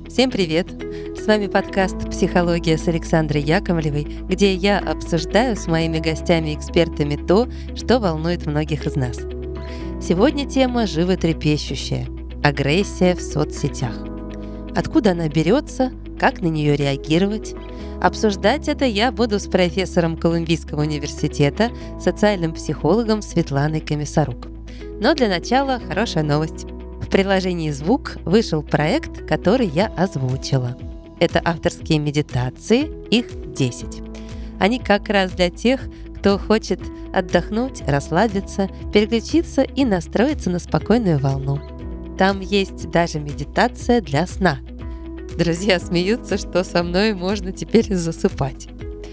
Всем привет! С вами подкаст «Психология» с Александрой Яковлевой, где я обсуждаю с моими гостями-экспертами то, что волнует многих из нас. Сегодня тема животрепещущая – агрессия в соцсетях. Откуда она берется, как на нее реагировать? Обсуждать это я буду с профессором Колумбийского университета, социальным психологом Светланой Комиссарук. Но для начала хорошая новость. В приложении «Звук» вышел проект, который я озвучила. Это авторские медитации, их 10. Они как раз для тех, кто хочет отдохнуть, расслабиться, переключиться и настроиться на спокойную волну. Там есть даже медитация для сна. Друзья смеются, что со мной можно теперь засыпать.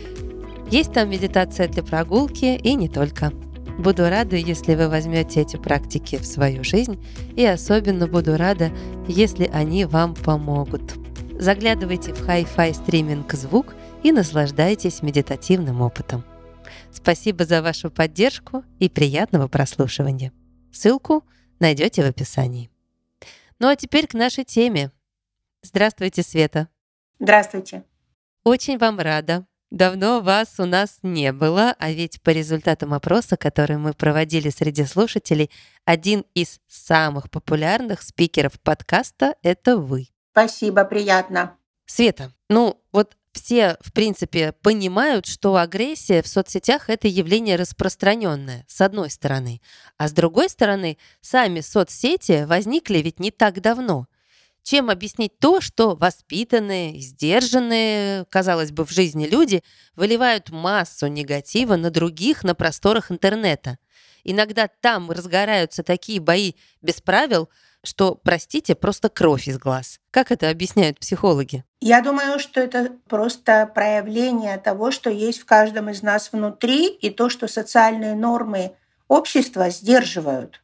Есть там медитация для прогулки и не только. Буду рада, если вы возьмете эти практики в свою жизнь, и особенно буду рада, если они вам помогут. Заглядывайте в Hi-Fi стриминг «Звук» и наслаждайтесь медитативным опытом. Спасибо за вашу поддержку и приятного прослушивания. Ссылку найдете в описании. Ну а теперь к нашей теме. Здравствуйте, Света. Здравствуйте. Очень вам рада. Давно вас у нас не было, а ведь по результатам опроса, который мы проводили среди слушателей, один из самых популярных спикеров подкаста — это вы. Спасибо, приятно. Света, все, в принципе, понимают, что агрессия в соцсетях — это явление распространенное, с одной стороны. А с другой стороны, сами соцсети возникли ведь не так давно. Чем объяснить то, что воспитанные, сдержанные, казалось бы, в жизни люди выливают массу негатива на других на просторах интернета? Иногда там разгораются такие бои без правил, что, простите, просто кровь из глаз. Как это объясняют психологи? Я думаю, что это просто проявление того, что есть в каждом из нас внутри, и то, что социальные нормы общества сдерживают.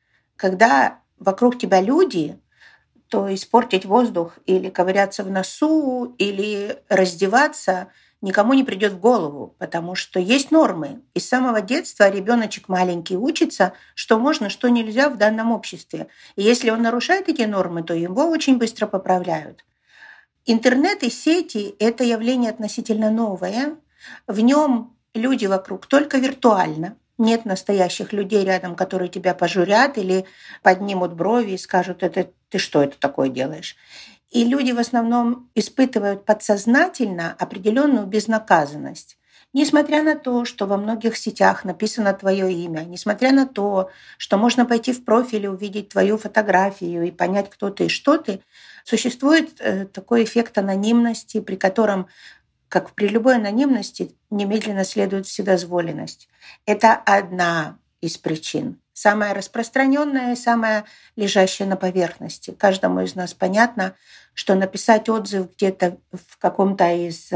Когда вокруг тебя люди, то испортить воздух или ковыряться в носу, или раздеваться никому не придет в голову, потому что есть нормы. И с самого детства ребеночек маленький учится, что можно, что нельзя в данном обществе. И если он нарушает эти нормы, то его очень быстро поправляют. Интернет и сети – это явление относительно новое. В нем люди вокруг только виртуально. Нет настоящих людей рядом, которые тебя пожурят или поднимут брови и скажут: «Это ты что это такое делаешь?». И люди в основном испытывают подсознательно определенную безнаказанность. Несмотря на то, что во многих сетях написано твое имя, несмотря на то, что можно пойти в профиль и увидеть твою фотографию и понять, кто ты и что ты, существует такой эффект анонимности, при котором, как при любой анонимности, немедленно следует вседозволенность. Это одна из причин. Самая распространенная и самая лежащая на поверхности. Каждому из нас понятно, что написать отзыв где-то в каком-то из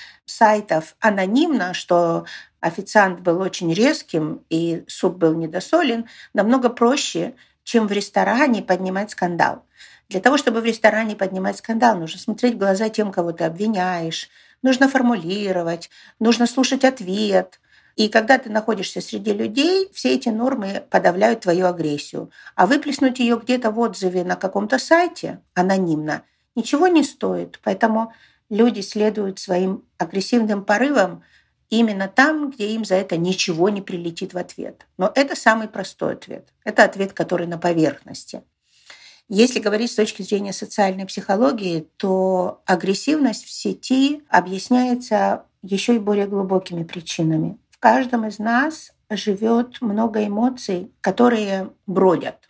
сайтов анонимно, что официант был очень резким и суп был недосолен, намного проще, чем в ресторане поднимать скандал. Для того, чтобы в ресторане поднимать скандал, нужно смотреть в глаза тем, кого ты обвиняешь, нужно формулировать, нужно слушать ответ. И когда ты находишься среди людей, все эти нормы подавляют твою агрессию. А выплеснуть ее где-то в отзыве на каком-то сайте анонимно ничего не стоит. Поэтому люди следуют своим агрессивным порывам именно там, где им за это ничего не прилетит в ответ. Но это самый простой ответ. Это ответ, который на поверхности. Если говорить с точки зрения социальной психологии, то агрессивность в сети объясняется еще и более глубокими причинами. В каждом из нас живет много эмоций, которые бродят,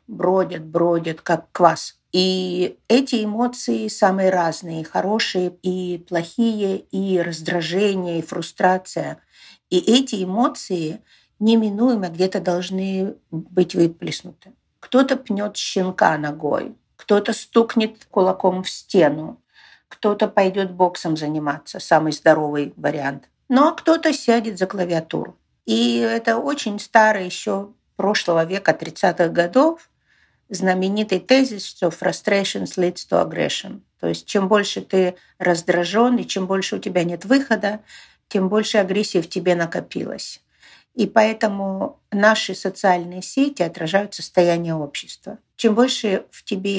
как квас. И эти эмоции самые разные, хорошие и плохие, и раздражение, и фрустрация. И эти эмоции неминуемо где-то должны быть выплеснуты. Кто-то пнет щенка ногой, кто-то стукнет кулаком в стену, кто-то пойдет боксом заниматься, самый здоровый вариант. Но кто-то сядет за клавиатуру. И это очень старый еще прошлого века, 30-х годов, знаменитый тезис, что frustration leads to aggression. То есть чем больше ты раздражен и чем больше у тебя нет выхода, тем больше агрессии в тебе накопилось. И поэтому наши социальные сети отражают состояние общества. Чем больше в тебе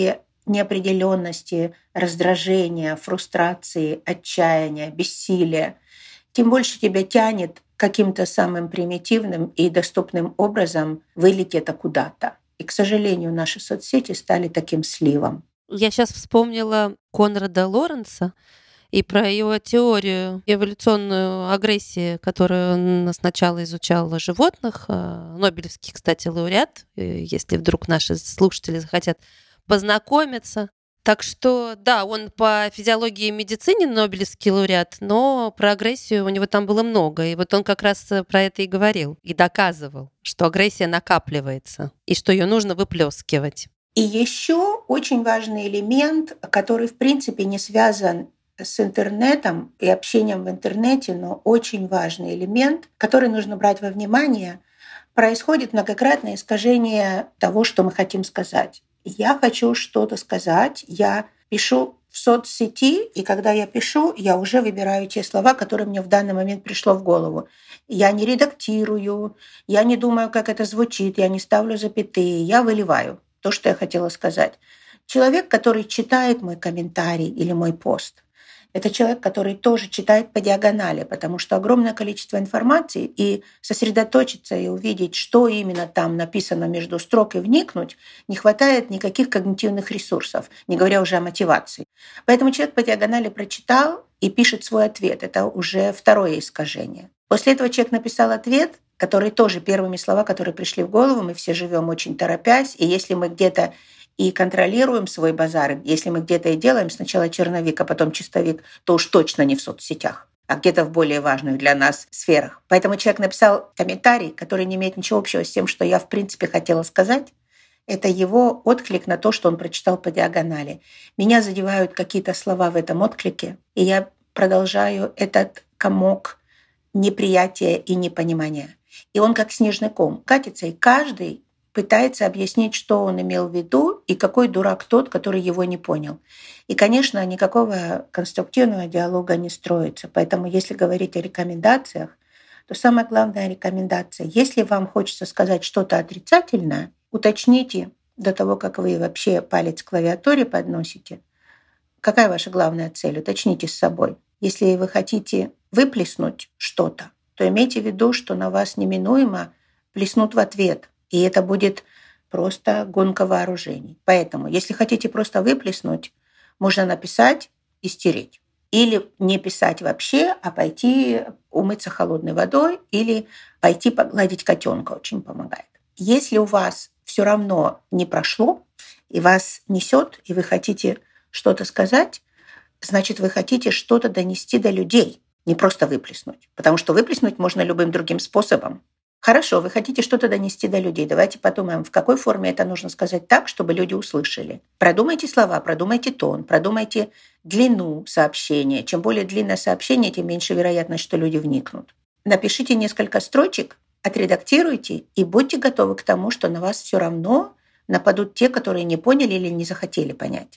неопределенности, раздражения, фрустрации, отчаяния, бессилия, тем больше тебя тянет каким-то самым примитивным и доступным образом вылить это куда-то. И, к сожалению, наши соцсети стали таким сливом. Я сейчас вспомнила Конрада Лоренса и про его теорию эволюционную агрессии, которую он сначала изучал животных. Нобелевский, кстати, лауреат, если вдруг наши слушатели захотят познакомиться. Так что, да, он по физиологии и медицине Нобелевский лауреат, но про агрессию у него там было много. И вот он как раз про это и говорил, и доказывал, что агрессия накапливается, и что ее нужно выплескивать. И еще очень важный элемент, который, в принципе, не связан с интернетом и общением в интернете, но очень важный элемент, который нужно брать во внимание, происходит многократное искажение того, что мы хотим сказать. Я хочу что-то сказать, я пишу в соцсети, и когда я пишу, я уже выбираю те слова, которые мне в данный момент пришло в голову. Я не редактирую, я не думаю, как это звучит, я не ставлю запятые, я выливаю то, что я хотела сказать. Человек, который читает мой комментарий или мой пост, это человек, который тоже читает по диагонали, потому что огромное количество информации, и сосредоточиться и увидеть, что именно там написано между строк, и вникнуть, не хватает никаких когнитивных ресурсов, не говоря уже о мотивации. Поэтому человек по диагонали прочитал и пишет свой ответ. Это уже второе искажение. После этого человек написал ответ, который тоже первыми слова, которые пришли в голову, мы все живем очень торопясь, и если мы где-то и контролируем свой базар, если мы где-то и делаем сначала черновик, а потом чистовик, то уж точно не в соцсетях, а где-то в более важных для нас сферах. Поэтому человек написал комментарий, который не имеет ничего общего с тем, что я в принципе хотела сказать. Это его отклик на то, что он прочитал по диагонали. Меня задевают какие-то слова в этом отклике, и я продолжаю этот комок неприятия и непонимания. И он как снежный ком катится, и каждый пытается объяснить, что он имел в виду и какой дурак тот, который его не понял. И, конечно, никакого конструктивного диалога не строится. Поэтому, если говорить о рекомендациях, то самая главная рекомендация, если вам хочется сказать что-то отрицательное, уточните до того, как вы вообще палец к клавиатуре подносите, какая ваша главная цель, уточните с собой. Если вы хотите выплеснуть что-то, то имейте в виду, что на вас неминуемо плеснут в ответ. И это будет просто гонка вооружений. Поэтому, если хотите просто выплеснуть, можно написать и стереть. Или не писать вообще, а пойти умыться холодной водой или пойти погладить котенка, очень помогает. Если у вас все равно не прошло, и вас несет, и вы хотите что-то сказать, значит, вы хотите что-то донести до людей, не просто выплеснуть. Потому что выплеснуть можно любым другим способом. Хорошо, вы хотите что-то донести до людей. Давайте подумаем, в какой форме это нужно сказать так, чтобы люди услышали. Продумайте слова, продумайте тон, продумайте длину сообщения. Чем более длинное сообщение, тем меньше вероятность, что люди вникнут. Напишите несколько строчек, отредактируйте и будьте готовы к тому, что на вас все равно нападут те, которые не поняли или не захотели понять.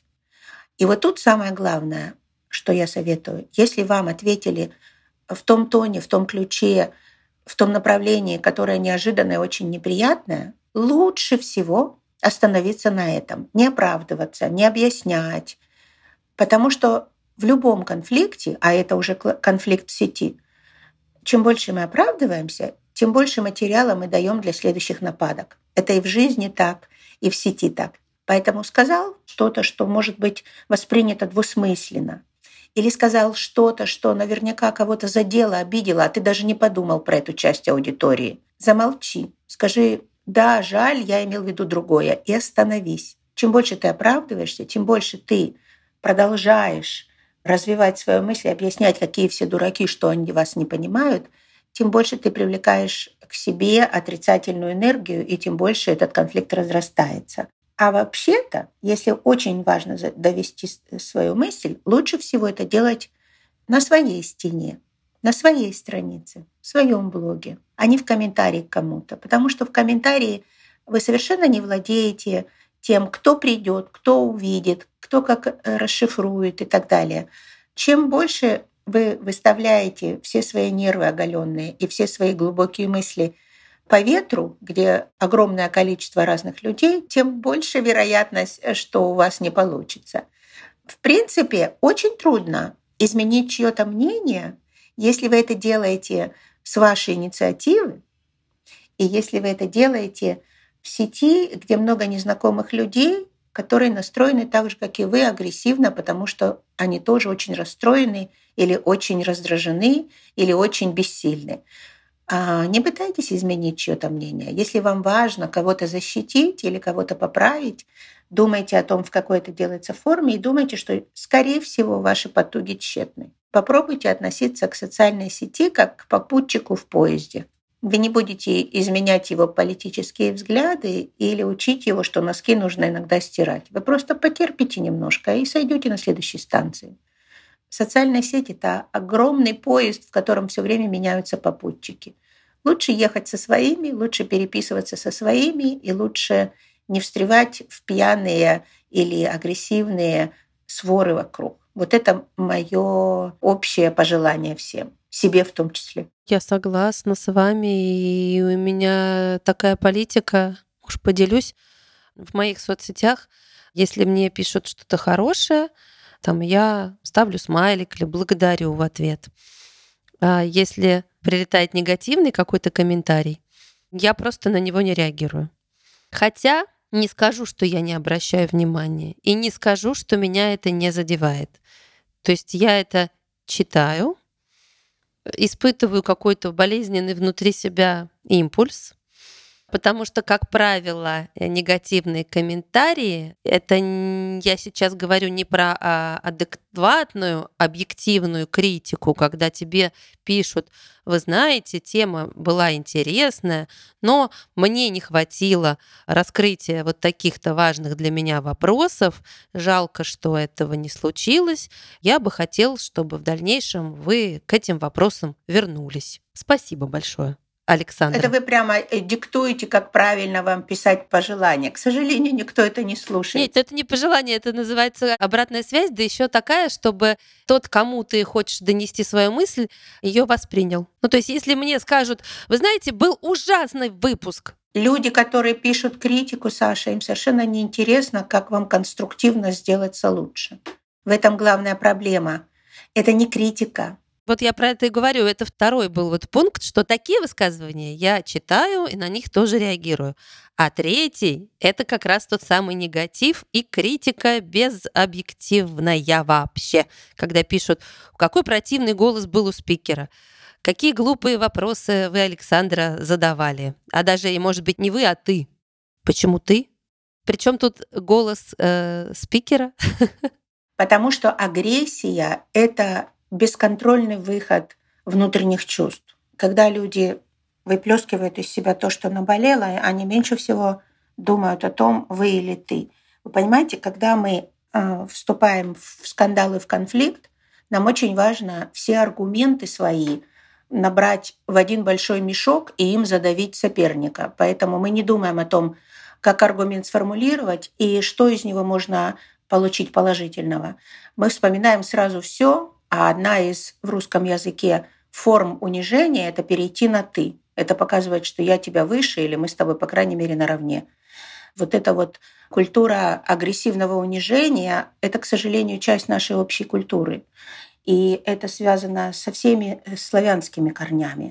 И вот тут самое главное, что я советую. Если вам ответили в том тоне, в том ключе, в том направлении, которое неожиданное и очень неприятное, лучше всего остановиться на этом, не оправдываться, не объяснять. Потому что в любом конфликте, а это уже конфликт в сети, чем больше мы оправдываемся, тем больше материала мы даем для следующих нападок. Это и в жизни так, и в сети так. Поэтому сказал что-то, что может быть воспринято двусмысленно, или сказал что-то, что наверняка кого-то задело, обидело, а ты даже не подумал про эту часть аудитории. Замолчи. Скажи: да, жаль, я имел в виду другое. И остановись. Чем больше ты оправдываешься, тем больше ты продолжаешь развивать свою мысль, объяснять, какие все дураки, что они вас не понимают, тем больше ты привлекаешь к себе отрицательную энергию, и тем больше этот конфликт разрастается. А вообще-то, если очень важно довести свою мысль, лучше всего это делать на своей стене, на своей странице, в своем блоге, а не в комментарии к кому-то. Потому что в комментарии вы совершенно не владеете тем, кто придет, кто увидит, кто как расшифрует и так далее. Чем больше вы выставляете все свои нервы оголенные и все свои глубокие мысли по ветру, где огромное количество разных людей, тем больше вероятность, что у вас не получится. В принципе, очень трудно изменить чье-то мнение, если вы это делаете с вашей инициативы, и если вы это делаете в сети, где много незнакомых людей, которые настроены так же, как и вы, агрессивно, потому что они тоже очень расстроены или очень раздражены, или очень бессильны. Не пытайтесь изменить чьё-то мнение. Если вам важно кого-то защитить или кого-то поправить, думайте о том, в какой это делается форме, и думайте, что, скорее всего, ваши потуги тщетны. Попробуйте относиться к социальной сети как к попутчику в поезде. Вы не будете изменять его политические взгляды или учить его, что носки нужно иногда стирать. Вы просто потерпите немножко и сойдете на следующей станции. Социальная сеть — это огромный поезд, в котором все время меняются попутчики. Лучше ехать со своими, лучше переписываться со своими и лучше не встревать в пьяные или агрессивные своры вокруг. Вот это мое общее пожелание всем, себе в том числе. Я согласна с вами, и у меня такая политика, уж поделюсь, в моих соцсетях, если мне пишут что-то хорошее, там я ставлю смайлик или благодарю в ответ. А если прилетает негативный какой-то комментарий, я просто на него не реагирую. Хотя не скажу, что я не обращаю внимания, и не скажу, что меня это не задевает. То есть я это читаю, испытываю какой-то болезненный внутри себя импульс, потому что, как правило, негативные комментарии, это я сейчас говорю не про адекватную, объективную критику, когда тебе пишут: вы знаете, тема была интересная, но мне не хватило раскрытия вот таких-то важных для меня вопросов, жалко, что этого не случилось, я бы хотел, чтобы в дальнейшем вы к этим вопросам вернулись. Спасибо большое. Александра. Это вы прямо диктуете, как правильно вам писать пожелания. К сожалению, никто это не слушает. Нет, это не пожелание, это называется обратная связь, да еще такая, чтобы тот, кому ты хочешь донести свою мысль, ее воспринял. Ну, то есть, если мне скажут: вы знаете, был ужасный выпуск. Люди, которые пишут критику, Саша, им совершенно неинтересно, как вам конструктивно сделаться лучше. В этом главная проблема. Это не критика. Вот я про это и говорю. Это второй был вот пункт, что такие высказывания я читаю и на них тоже реагирую. А третий — это как раз тот самый негатив и критика безобъективная вообще. Когда пишут: какой противный голос был у спикера, какие глупые вопросы вы, Александра, задавали. А даже, и может быть, не вы, а ты. Почему ты? Причем тут голос спикера? Потому что агрессия — это бесконтрольный выход внутренних чувств. Когда люди выплескивают из себя то, что наболело, они меньше всего думают о том, вы или ты. Вы понимаете, когда мы вступаем в скандал и в конфликт, нам очень важно все аргументы свои набрать в один большой мешок и им задавить соперника. Поэтому мы не думаем о том, как аргумент сформулировать и что из него можно получить положительного. Мы вспоминаем сразу все. А одна из в русском языке форм унижения — это перейти на «ты». Это показывает, что я тебя выше или мы с тобой, по крайней мере, наравне. Вот эта вот культура агрессивного унижения — это, к сожалению, часть нашей общей культуры. И это связано со всеми славянскими корнями.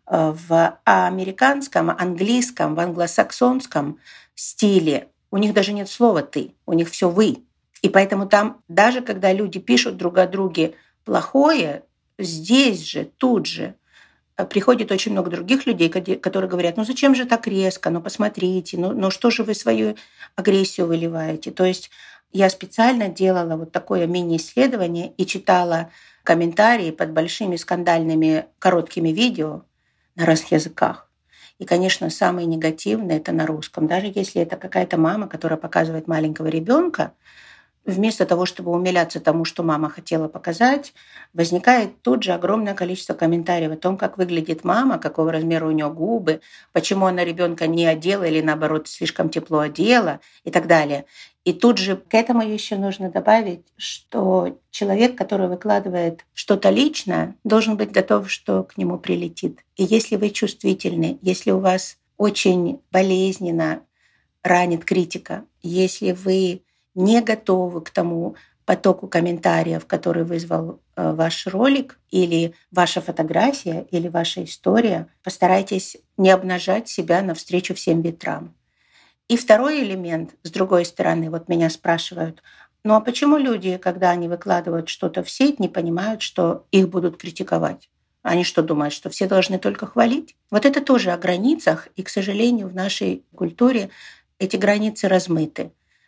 В американском, английском, в англосаксонском стиле у них даже нет слова «ты», у них все «вы». И поэтому там, даже когда люди пишут друг о друге плохое, здесь же, тут же приходит очень много других людей, которые говорят: ну зачем же так резко, ну посмотрите, ну что же вы свою агрессию выливаете. То есть я специально делала вот такое мини-исследование и читала комментарии под большими скандальными короткими видео на разных языках. И, конечно, самые негативные — это на русском. Даже если это какая-то мама, которая показывает маленького ребенка, вместо того, чтобы умиляться тому, что мама хотела показать, возникает тут же огромное количество комментариев о том, как выглядит мама, какого размера у нее губы, почему она ребенка не одела или, наоборот, слишком тепло одела и так далее. И тут же к этому еще нужно добавить, что человек, который выкладывает что-то личное, должен быть готов, что к нему прилетит. И если вы чувствительны, если у вас очень болезненно ранит критика. Если вы не готовы к тому потоку комментариев, который вызвал ваш ролик или ваша фотография или ваша история, постарайтесь не обнажать себя навстречу всем ветрам. И второй элемент, с другой стороны, вот меня спрашивают, ну а почему люди, когда они выкладывают что-то в сеть, не понимают, что их будут критиковать? Они что, думают, что все должны только хвалить? Вот это тоже о границах, и, к сожалению, в нашей культуре эти границы размыты.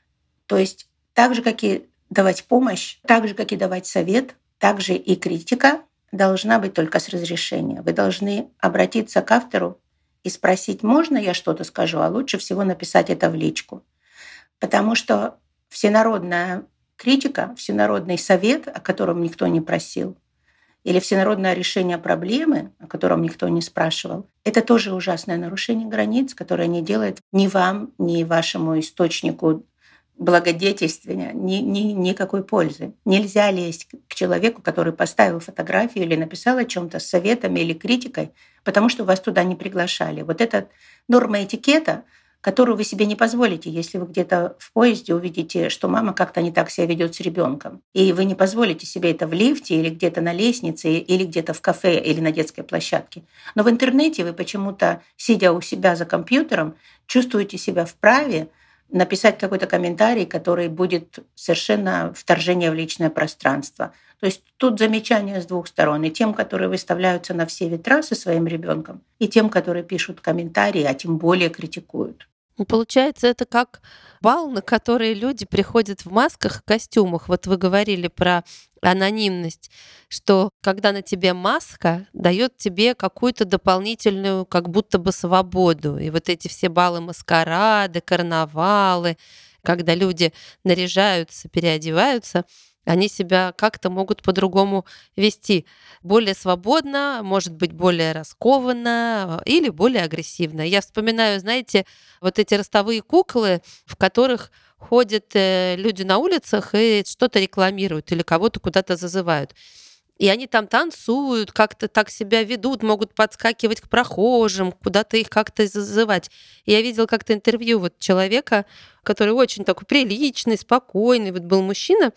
То есть так же, как и давать помощь, так же, как и давать совет, так же и критика должна быть только с разрешения. Вы должны обратиться к автору и спросить, можно я что-то скажу, а лучше всего написать это в личку. Потому что всенародная критика, всенародный совет, о котором никто не просил, или всенародное решение проблемы, о котором никто не спрашивал, это тоже ужасное нарушение границ, которое не делает ни вам, ни вашему источнику благодетельствия никакой пользы. Нельзя лезть к человеку, который поставил фотографию или написал о чем-то с советами или критикой, потому что вас туда не приглашали. Вот это норма этикета, которую вы себе не позволите, если вы где-то в поезде увидите, что мама как-то не так себя ведет с ребенком, и вы не позволите себе это в лифте или где-то на лестнице, или где-то в кафе или на детской площадке. Но в интернете вы почему-то, сидя у себя за компьютером, чувствуете себя вправе написать какой-то комментарий, который будет совершенно вторжение в личное пространство. То есть тут замечания с двух сторон. И тем, которые выставляются на все ветра со своим ребенком, и тем, которые пишут комментарии, а тем более критикуют. Получается, это как бал, на который люди приходят в масках и костюмах. Вот вы говорили про анонимность, что когда на тебе маска, дает тебе какую-то дополнительную, как будто бы свободу. И вот эти все балы маскарады, карнавалы, когда люди наряжаются, переодеваются, они себя как-то могут по-другому вести. Более свободно, может быть, более раскованно или более агрессивно. Я вспоминаю, знаете, вот эти ростовые куклы, в которых ходят люди на улицах и что-то рекламируют или кого-то куда-то зазывают. И они там танцуют, как-то так себя ведут, могут подскакивать к прохожим, куда-то их как-то зазывать. И я видела как-то интервью вот человека, который очень такой приличный, спокойный, вот был мужчина,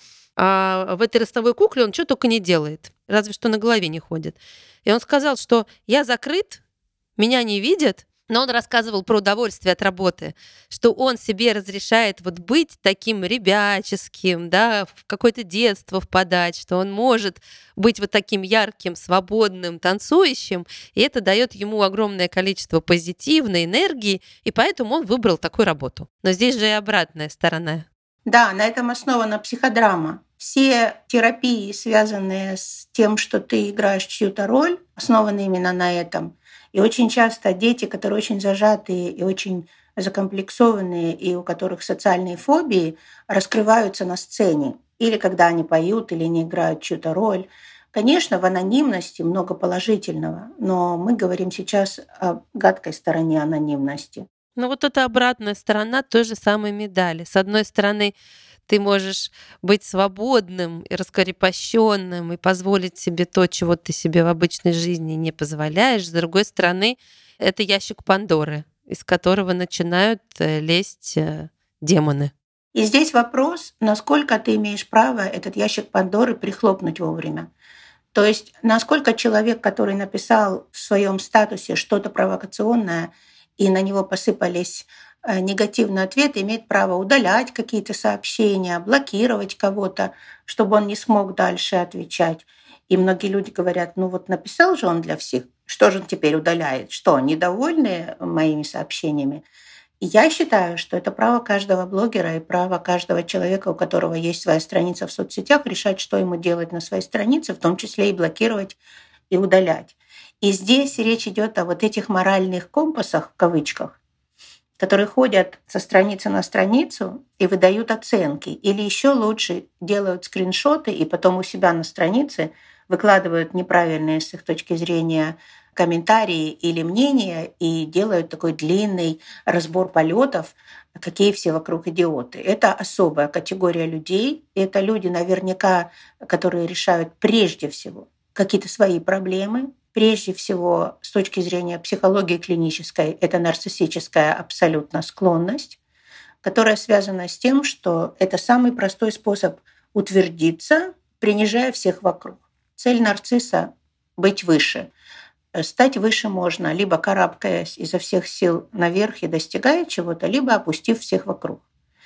а в этой ростовой кукле он что только не делает, разве что на голове не ходит. И он сказал, что я закрыт, меня не видят, но он рассказывал про удовольствие от работы, что он себе разрешает вот быть таким ребяческим, да, в какое-то детство впадать, что он может быть вот таким ярким, свободным, танцующим, и это дает ему огромное количество позитивной энергии, и поэтому он выбрал такую работу. Но здесь же и обратная сторона. Да, на этом основана психодрама. Все терапии, связанные с тем, что ты играешь чью-то роль, основаны именно на этом. И очень часто дети, которые очень зажатые и очень закомплексованные, и у которых социальные фобии, раскрываются на сцене. Или когда они поют, или не играют чью-то роль. Конечно, в анонимности много положительного, но мы говорим сейчас о гадкой стороне анонимности. Но вот эта обратная сторона той же самой медали. С одной стороны, ты можешь быть свободным и раскрепощенным и позволить себе то, чего ты себе в обычной жизни не позволяешь. С другой стороны, это ящик Пандоры, из которого начинают лезть демоны. И здесь вопрос, насколько ты имеешь право этот ящик Пандоры прихлопнуть вовремя. То есть, насколько человек, который написал в своем статусе что-то провокационное, и на него посыпались негативные ответы, имеет право удалять какие-то сообщения, блокировать кого-то, чтобы он не смог дальше отвечать. И многие люди говорят, ну вот написал же он для всех, что же он теперь удаляет? Что, недовольны моими сообщениями? И я считаю, что это право каждого блогера и право каждого человека, у которого есть своя страница в соцсетях, решать, что ему делать на своей странице, в том числе и блокировать и удалять. И здесь речь идет о вот этих моральных компасах, в кавычках, которые ходят со страницы на страницу и выдают оценки. Или еще лучше делают скриншоты и потом у себя на странице выкладывают неправильные с их точки зрения комментарии или мнения и делают такой длинный разбор полетов, какие все вокруг идиоты. Это особая категория людей. И это люди наверняка, которые решают прежде всего какие-то свои проблемы, в Прежде всего, с точки зрения психологии клинической, это нарциссическая абсолютно склонность, которая связана с тем, что это самый простой способ утвердиться, принижая всех вокруг. Цель нарцисса — быть выше. Стать выше можно, либо карабкаясь изо всех сил наверх и достигая чего-то, либо опустив всех вокруг.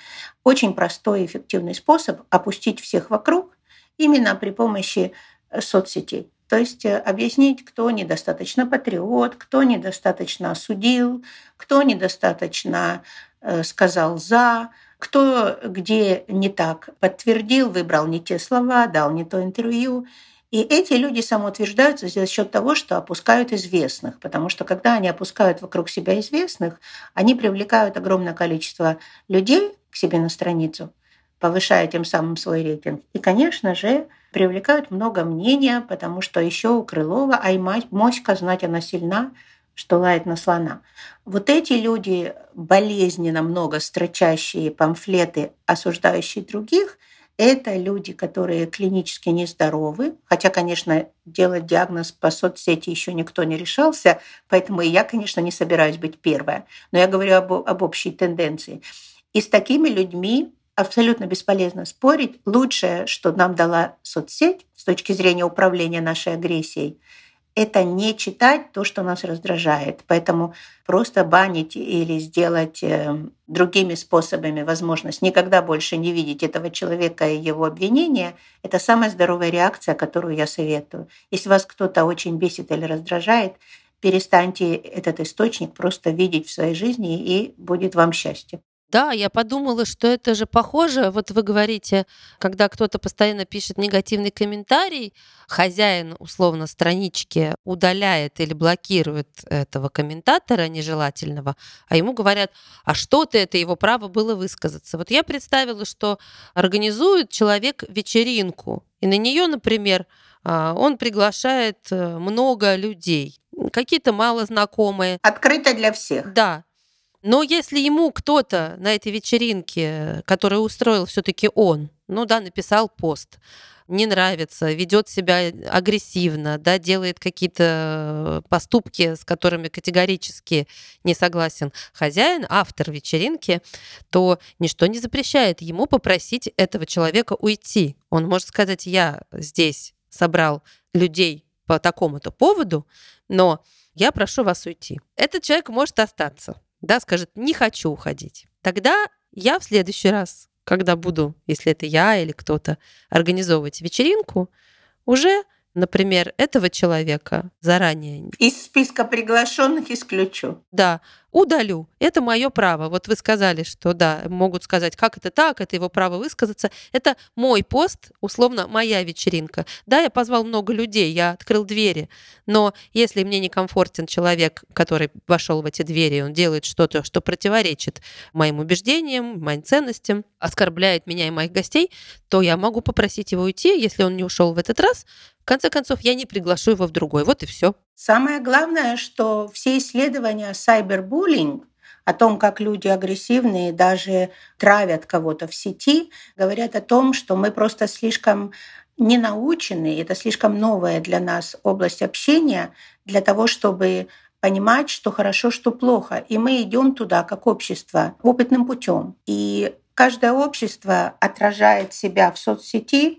Очень простой и эффективный способ опустить всех вокруг именно при помощи соцсетей. То есть объяснить, кто недостаточно патриот, кто недостаточно осудил, кто недостаточно сказал «за», кто где не так подтвердил, выбрал не те слова, дал не то интервью. И эти люди самоутверждаются за счет того, что опускают известных, потому что когда они опускают вокруг себя известных, они привлекают огромное количество людей к себе на страницу, повышая тем самым свой рейтинг. И, конечно же, привлекают много мнения, потому что еще у Крылова «Ай, моська, знать она сильна, что лает на слона». Вот эти люди, болезненно много строчащие памфлеты, осуждающие других, это люди, которые клинически нездоровы, хотя, конечно, делать диагноз по соцсети еще никто не решался, поэтому и я, конечно, не собираюсь быть первая, но я говорю об общей тенденции. И с такими людьми абсолютно бесполезно спорить. Лучшее, что нам дала соцсеть с точки зрения управления нашей агрессией, это не читать то, что нас раздражает. Поэтому просто банить или сделать другими способами возможность никогда больше не видеть этого человека и его обвинения — это самая здоровая реакция, которую я советую. Если вас кто-то очень бесит или раздражает, перестаньте этот источник просто видеть в своей жизни, и будет вам счастье. Да, я подумала, что это же похоже. Вот вы говорите, когда кто-то постоянно пишет негативный комментарий, хозяин, условно, странички удаляет или блокирует этого комментатора нежелательного, а ему говорят: а что ты, это его право было высказаться. Вот я представила, что организует человек вечеринку, и на нее, например, он приглашает много людей, какие-то малознакомые. Открыто для всех. Да, но если ему кто-то на этой вечеринке, который устроил все-таки он, ну да, написал пост, не нравится, ведет себя агрессивно, да, делает какие-то поступки, с которыми категорически не согласен хозяин, автор вечеринки, то ничто не запрещает ему попросить этого человека уйти. Он может сказать: я здесь собрал людей по такому-то поводу, но я прошу вас уйти. Этот человек может остаться. Да, скажет: не хочу уходить. Тогда я в следующий раз, когда буду, если это я или кто-то, организовывать вечеринку, уже, например, этого человека заранее, Из списка приглашенных исключу. да, удалю. Это мое право. Вот вы сказали, что да, могут сказать: как это так, это его право высказаться. Это мой пост, условно, моя вечеринка. Да, я позвал много людей, я открыл двери, но если мне некомфортен человек, который вошел в эти двери, он делает что-то, что противоречит моим убеждениям, моим ценностям, оскорбляет меня и моих гостей, то я могу попросить его уйти. Если он не ушел в этот раз, в конце концов, я не приглашу его в другой. Вот и все. Самое главное, что все исследования сайбербуллинг о том, как люди агрессивные даже травят кого-то в сети, говорят о том, что мы просто слишком не научены, это слишком новая для нас область общения для того, чтобы понимать, что хорошо, что плохо. И мы идем туда, как общество, опытным путем. И каждое общество отражает себя в соцсети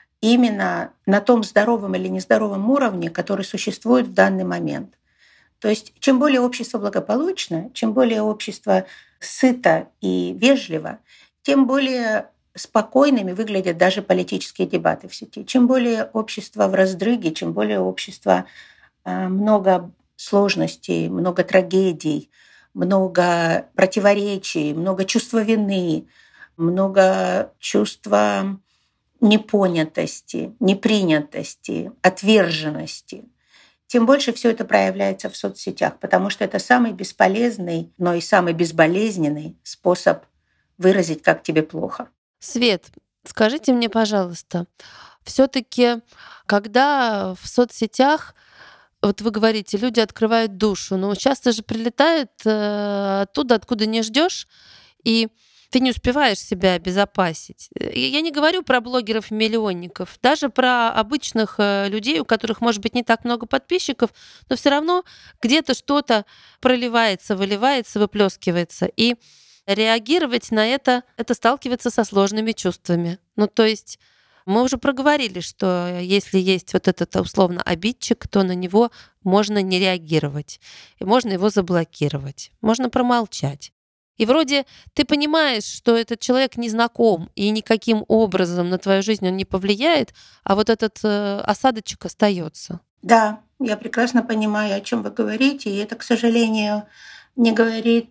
именно на том здоровом или нездоровом уровне, который существует в данный момент. То есть чем более общество благополучно, чем более общество сыто и вежливо, тем более спокойными выглядят даже политические дебаты в сети. Чем более общество в раздрыге, чем более общество много сложностей, много трагедий, много противоречий, много чувства вины, много чувства непонятости, непринятости, отверженности, тем больше все это проявляется в соцсетях, потому что это самый бесполезный, но и самый безболезненный способ выразить, как тебе плохо. Свет, скажите мне, пожалуйста, все-таки, когда в соцсетях, вот вы говорите, люди открывают душу, но часто же прилетает оттуда, откуда не ждешь, и Ты не успеваешь себя обезопасить. Я не говорю про блогеров-миллионников, даже про обычных людей, у которых, может быть, не так много подписчиков, но все равно где-то что-то проливается, выливается, выплескивается. И реагировать на это сталкиваться со сложными чувствами. Ну, то есть мы уже проговорили, что если есть вот этот условно обидчик, то на него можно не реагировать, и можно его заблокировать, можно промолчать. И вроде ты понимаешь, что этот человек не знаком и никаким образом на твою жизнь он не повлияет, а вот этот осадочек остается. Да, я прекрасно понимаю, о чем вы говорите, и это, к сожалению, не говорит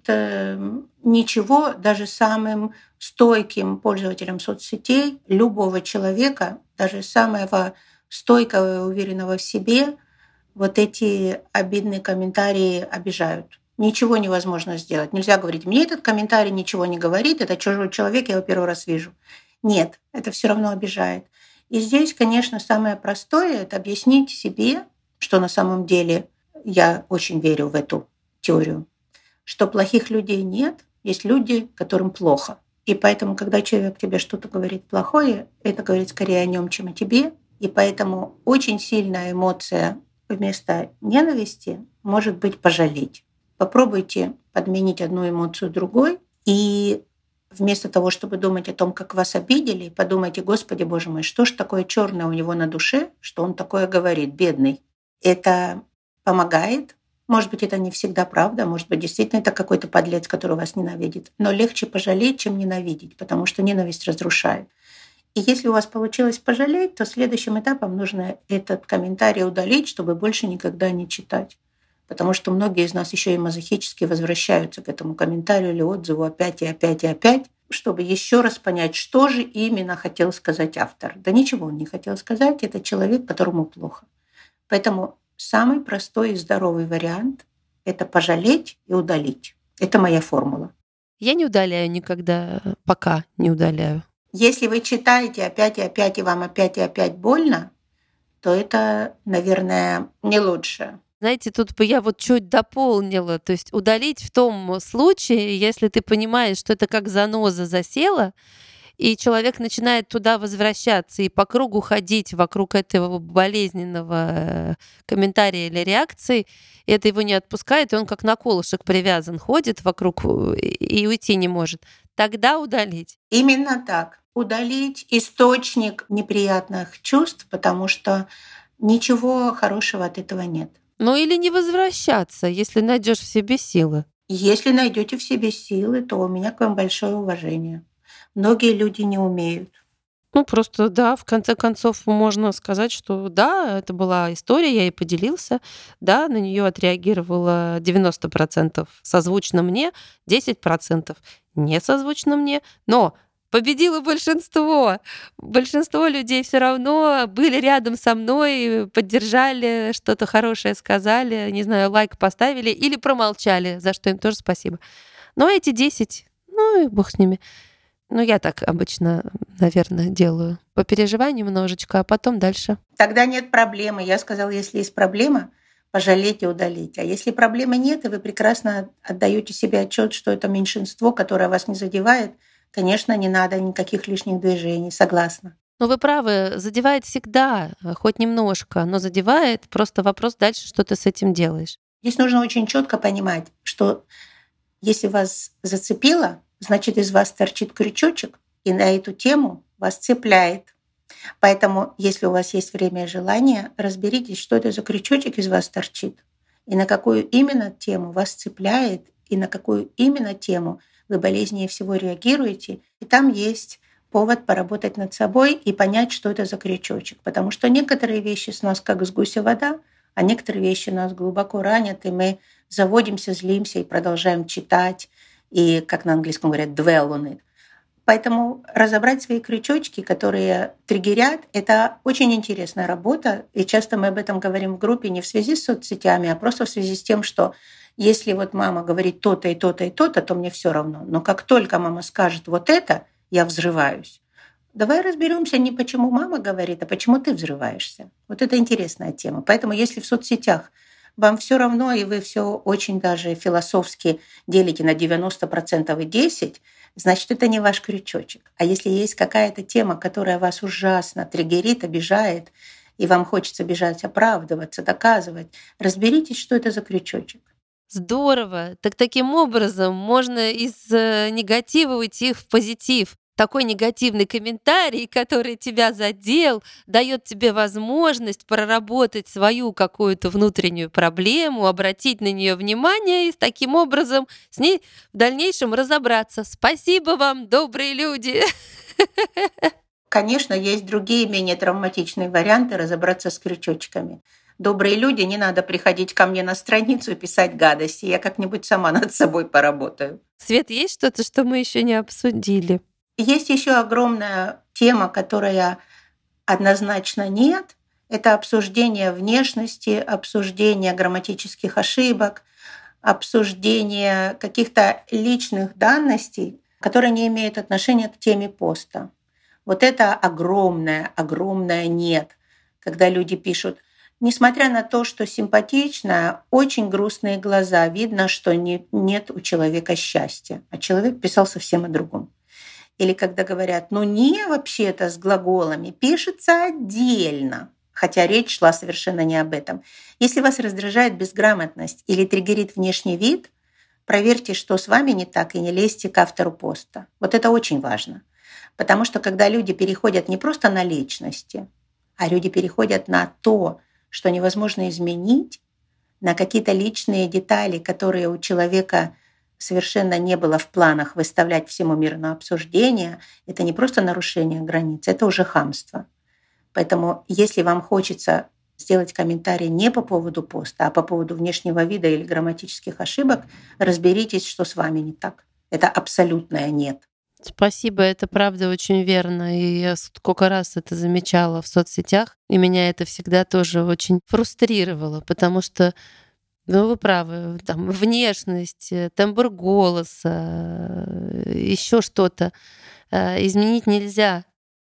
ничего даже самым стойким пользователям соцсетей, любого человека, даже самого стойкого и уверенного в себе, вот эти обидные комментарии обижают. Ничего невозможно сделать. Нельзя говорить, мне этот комментарий ничего не говорит, это чужой человек, я его первый раз вижу. Нет, это все равно обижает. И здесь, конечно, самое простое – это объяснить себе, что на самом деле я очень верю в эту теорию, что плохих людей нет, есть люди, которым плохо. И поэтому, когда человек тебе что-то говорит плохое, это говорит скорее о нем, чем о тебе. И поэтому очень сильная эмоция вместо ненависти может быть пожалеть. Попробуйте подменить одну эмоцию другой, и вместо того, чтобы думать о том, как вас обидели, подумайте, Господи, Боже мой, что ж такое черное у него на душе, что он такое говорит, бедный. Это помогает. Может быть, это не всегда правда, может быть, действительно это какой-то подлец, который вас ненавидит. Но легче пожалеть, чем ненавидеть, потому что ненависть разрушает. И если у вас получилось пожалеть, то следующим этапом нужно этот комментарий удалить, чтобы больше никогда не читать. Потому что многие из нас еще и мазохически возвращаются к этому комментарию или отзыву опять и опять и опять, чтобы еще раз понять, что же именно хотел сказать автор. Да ничего он не хотел сказать, это человек, которому плохо. Поэтому самый простой и здоровый вариант – это пожалеть и удалить. Это моя формула. Я не удаляю никогда, пока не удаляю. Если вы читаете опять и опять, и вам опять и опять больно, то это, наверное, не лучше. Знаете, тут бы я вот чуть дополнила. То есть удалить в том случае, если ты понимаешь, что это как заноза засела, и человек начинает туда возвращаться и по кругу ходить вокруг этого болезненного комментария или реакции, и это его не отпускает, и он как на колышек привязан, ходит вокруг и уйти не может. Тогда удалить. Именно так. Удалить источник неприятных чувств, потому что ничего хорошего от этого нет. Ну или не возвращаться, если найдешь в себе силы. Если найдете в себе силы, то у меня к вам большое уважение. Многие люди не умеют. Ну, просто, да, в конце концов можно сказать, что да, это была история, я ей поделился, да, на нее отреагировало 90% созвучно мне, 10% не созвучно мне, но победило большинство. Большинство людей все равно были рядом со мной, поддержали, что-то хорошее сказали, не знаю, лайк поставили или промолчали, за что им тоже спасибо. Но эти 10, ну и бог с ними. Ну, я так обычно, наверное, делаю. Попереживай немножечко, а потом дальше. Тогда нет проблемы. Я сказала, если есть проблема, пожалеть и удалить. А если проблемы нет, и вы прекрасно отдаете себе отчет, что это меньшинство, которое вас не задевает, конечно, не надо никаких лишних движений. Согласна. Но вы правы, задевает всегда, хоть немножко, но задевает. Просто вопрос дальше, что ты с этим делаешь. Здесь нужно очень четко понимать, что если вас зацепило, значит, из вас торчит крючочек, и на эту тему вас цепляет. Поэтому, если у вас есть время и желание, разберитесь, что это за крючочек из вас торчит, и на какую именно тему вас цепляет, и на какую именно тему вы болезненнее всего реагируете. И там есть повод поработать над собой и понять, что это за крючочек. Потому что некоторые вещи с нас как с гуся вода, а некоторые вещи нас глубоко ранят, и мы заводимся, злимся и продолжаем читать, и, как на английском говорят, dwell on it. Поэтому разобрать свои крючочки, которые триггерят, это очень интересная работа. И часто мы об этом говорим в группе не в связи с соцсетями, а просто в связи с тем, что если вот мама говорит то-то и то-то и то-то, то мне все равно. Но как только мама скажет вот это, я взрываюсь. Давай разберемся не почему мама говорит, а почему ты взрываешься. Вот это интересная тема. Поэтому если в соцсетях вам все равно, и вы все очень даже философски делите на 90% и 10%, значит, это не ваш крючочек. А если есть какая-то тема, которая вас ужасно триггерит, обижает, и вам хочется бежать, оправдываться, доказывать, разберитесь, что это за крючочек. Здорово. Так таким образом можно из негатива уйти в позитив. Такой негативный комментарий, который тебя задел, дает тебе возможность проработать свою какую-то внутреннюю проблему, обратить на нее внимание и таким образом с ней в дальнейшем разобраться. Спасибо вам, добрые люди! Конечно, есть другие менее травматичные варианты разобраться с крючочками. Добрые люди, не надо приходить ко мне на страницу и писать гадости. Я как-нибудь сама над собой поработаю. Свет, есть что-то, что мы еще не обсудили? Есть еще огромная тема, которая однозначно нет. Это обсуждение внешности, обсуждение грамматических ошибок, обсуждение каких-то личных данностей, которые не имеют отношения к теме поста. Вот это огромное, огромное нет, когда люди пишут, несмотря на то, что симпатично, очень грустные глаза, видно, что нет у человека счастья. А человек писал совсем о другом. Или когда говорят, ну не вообще-то с глаголами, пишется отдельно, хотя речь шла совершенно не об этом. Если вас раздражает безграмотность или триггерит внешний вид, проверьте, что с вами не так, и не лезьте к автору поста. Вот это очень важно. Потому что когда люди переходят не просто на личности, а люди переходят на то, что невозможно изменить, на какие-то личные детали, которые у человека совершенно не было в планах выставлять всему миру на обсуждение, это не просто нарушение границ, это уже хамство. Поэтому если вам хочется сделать комментарий не по поводу поста, а по поводу внешнего вида или грамматических ошибок, разберитесь, что с вами не так. Это абсолютное «нет». Спасибо, это правда очень верно. И я сколько раз это замечала в соцсетях, и меня это всегда тоже очень фрустрировало, потому что, ну, вы правы, там внешность, тембр голоса, еще что-то изменить нельзя.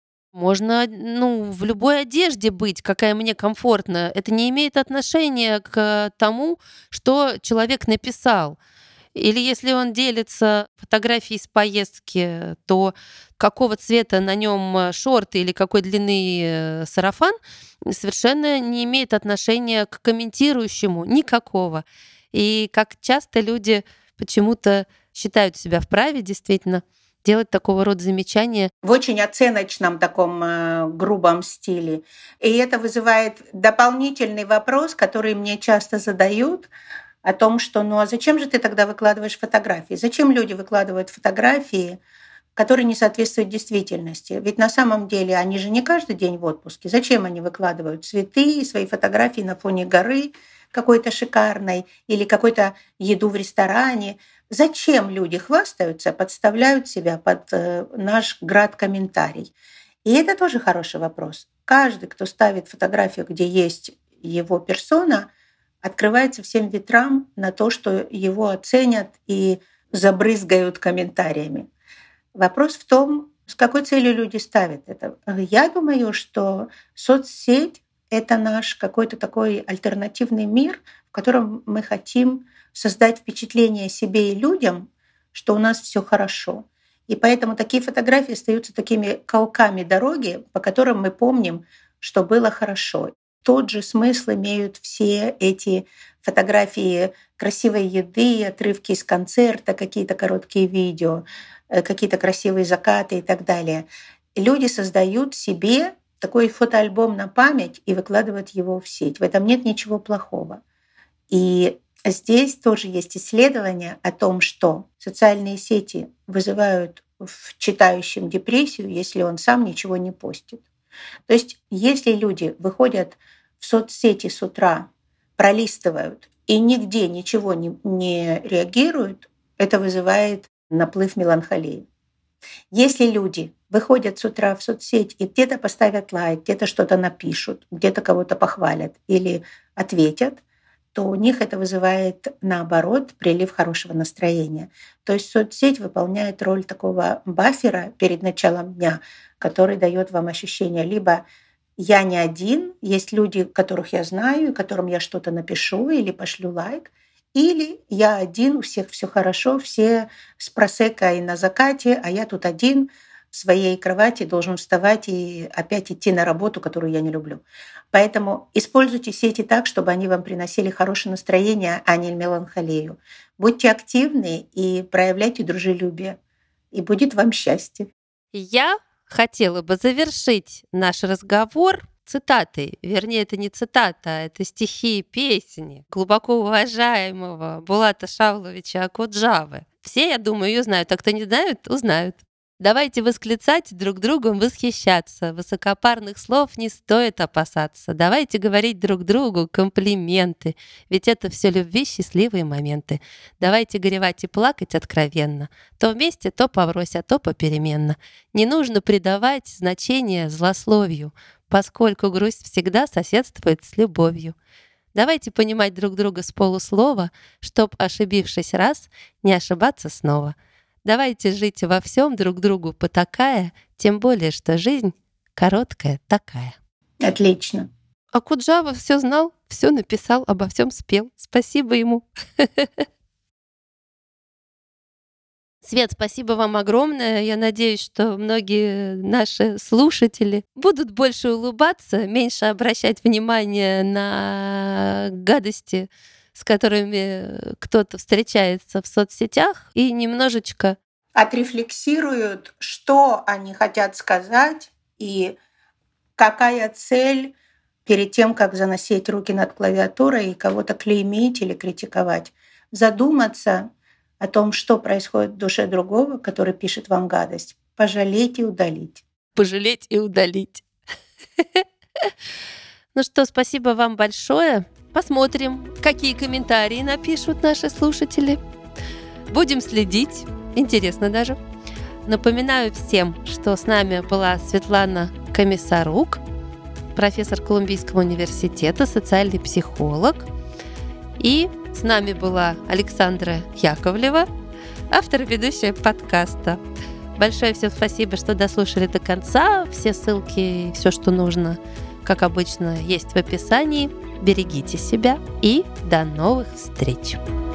Можно, ну, в любой одежде быть, какая мне комфортна. Это не имеет отношения к тому, что человек написал. Или если он делится фотографией с поездки, то какого цвета на нем шорты или какой длины сарафан совершенно не имеет отношения к комментирующему никакого. И как часто люди почему-то считают себя вправе действительно делать такого рода замечания. В очень оценочном таком грубом стиле. И это вызывает дополнительный вопрос, который мне часто задают, о том, что ну а зачем же ты тогда выкладываешь фотографии? Зачем люди выкладывают фотографии, которые не соответствуют действительности? Ведь на самом деле они же не каждый день в отпуске. Зачем они выкладывают цветы, свои фотографии на фоне горы какой-то шикарной или какую-то еду в ресторане? Зачем люди хвастаются, подставляют себя под наш град-комментарий? И это тоже хороший вопрос. Каждый, кто ставит фотографию, где есть его персона, открывается всем ветрам на то, что его оценят и забрызгают комментариями. Вопрос в том, с какой целью люди ставят это. Я думаю, что соцсеть — это наш какой-то такой альтернативный мир, в котором мы хотим создать впечатление себе и людям, что у нас все хорошо. И поэтому такие фотографии остаются такими колками дороги, по которым мы помним, что было хорошо. Тот же смысл имеют все эти фотографии красивой еды, отрывки из концерта, какие-то короткие видео, какие-то красивые закаты и так далее. Люди создают себе такой фотоальбом на память и выкладывают его в сеть. В этом нет ничего плохого. И здесь тоже есть исследования о том, что социальные сети вызывают в читающем депрессию, если он сам ничего не постит. То есть если люди выходят в соцсети с утра, пролистывают и нигде ничего не реагируют, это вызывает наплыв меланхолии. Если люди выходят с утра в соцсеть и где-то поставят лайк, где-то что-то напишут, где-то кого-то похвалят или ответят, то у них это вызывает, наоборот, прилив хорошего настроения. То есть соцсеть выполняет роль такого баффера перед началом дня, который дает вам ощущение либо я не один, есть люди, которых я знаю, которым я что-то напишу или пошлю лайк, Или я один, у всех все хорошо, все с просекко и на закате, а я тут один в своей кровати должен вставать и опять идти на работу, которую я не люблю. Поэтому используйте сети так, чтобы они вам приносили хорошее настроение, а не меланхолию. Будьте активны и проявляйте дружелюбие, и будет вам счастье. Я хотела бы завершить наш разговор цитатой. Вернее, это не цитата, а это стихи и песни глубоко уважаемого Булата Шавловича Окуджавы. Все, я думаю, ее знают, а кто не знает, узнают. Давайте восклицать, друг другом восхищаться. Высокопарных слов не стоит опасаться. Давайте говорить друг другу комплименты, ведь это все любви, счастливые моменты. Давайте горевать и плакать откровенно. То вместе, то поврось, а то попеременно. Не нужно придавать значение злословию, поскольку грусть всегда соседствует с любовью. Давайте понимать друг друга с полуслова, чтоб, ошибившись раз, не ошибаться снова. Давайте жить во всем друг другу потакая, тем более, что жизнь короткая такая. Отлично. Окуджава все знал, все написал, обо всем спел. Спасибо ему. Свет, спасибо вам огромное. Я надеюсь, что многие наши слушатели будут больше улыбаться, меньше обращать внимание на гадости, с которыми кто-то встречается в соцсетях, и немножечко отрефлексируют, что они хотят сказать и какая цель перед тем, как заносить руки над клавиатурой и кого-то клеймить или критиковать. Задуматься о том, что происходит в душе другого, который пишет вам гадость. Пожалеть и удалить. Пожалеть и удалить. Ну что, спасибо вам большое. Посмотрим, какие комментарии напишут наши слушатели. Будем следить. Интересно даже. Напоминаю всем, что с нами была Светлана Комиссарук, профессор Колумбийского университета, социальный психолог. И с нами была Александра Яковлева, автор и ведущая подкаста. Большое всем спасибо, что дослушали до конца. Все ссылки и все, что нужно, как обычно, есть в описании. Берегите себя и до новых встреч!